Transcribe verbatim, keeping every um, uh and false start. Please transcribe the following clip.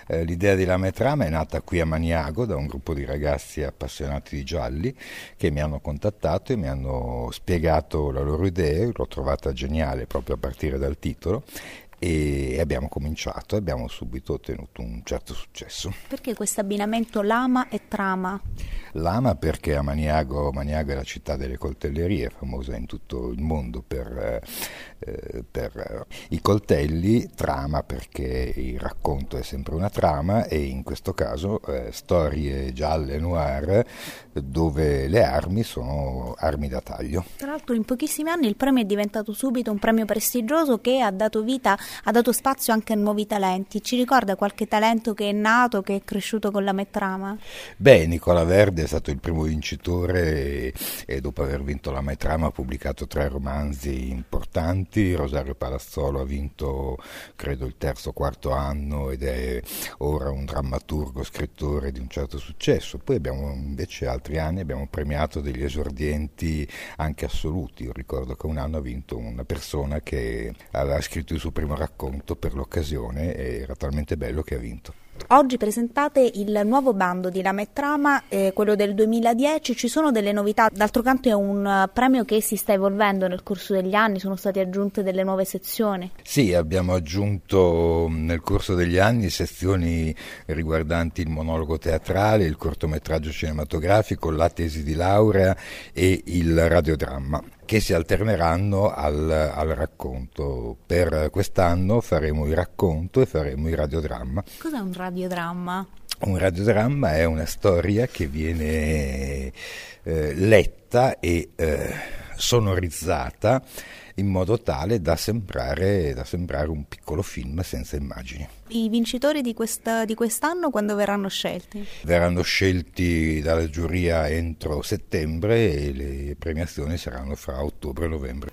Eh, l'idea di Lama e Trama è nata qui a Maniago da un gruppo di ragazzi appassionati di gialli che mi hanno contattato e mi hanno spiegato la loro idea, l'ho trovata geniale proprio a partire dal titolo e abbiamo cominciato e abbiamo subito ottenuto un certo successo. Perché questo abbinamento Lama e Trama? Lama perché a Maniago, Maniago è la città delle coltellerie, famosa in tutto il mondo per, eh, per i coltelli, Trama perché il racconto è sempre una trama e in questo caso eh, storie gialle noir dove le armi sono armi da taglio. Tra l'altro in pochissimi anni il premio è diventato subito un premio prestigioso che ha dato vita, ha dato spazio anche a nuovi talenti. Ci ricorda qualche talento che è nato, che è cresciuto con Lama e Trama? Beh, Nicola Verde è stato il primo vincitore e, e dopo aver vinto Lama e Trama ha pubblicato tre romanzi importanti. Rosario Palazzolo ha vinto credo il terzo o quarto anno ed è ora un drammaturgo, scrittore di un certo successo. Poi abbiamo invece altri anni abbiamo premiato degli esordienti anche assoluti. Io ricordo che un anno ha vinto una persona che aveva scritto il suo primo racconto per l'occasione e era talmente bello che ha vinto. Oggi presentate il nuovo bando di Lama e Trama, eh, quello del duemiladieci, ci sono delle novità, d'altro canto è un uh, premio che si sta evolvendo nel corso degli anni, sono state aggiunte delle nuove sezioni. Sì, abbiamo aggiunto nel corso degli anni sezioni riguardanti il monologo teatrale, il cortometraggio cinematografico, la tesi di laurea e il radiodramma, che si alterneranno al, al racconto. Per quest'anno faremo il racconto e faremo il radiodramma. Cos'è un radiodramma? Un radiodramma è una storia che viene eh, letta e eh, sonorizzata in modo tale da sembrare, da sembrare un piccolo film senza immagini. I vincitori di, questa, di quest'anno quando verranno scelti? Verranno scelti dalla giuria entro settembre e le premiazioni saranno fra ottobre e novembre.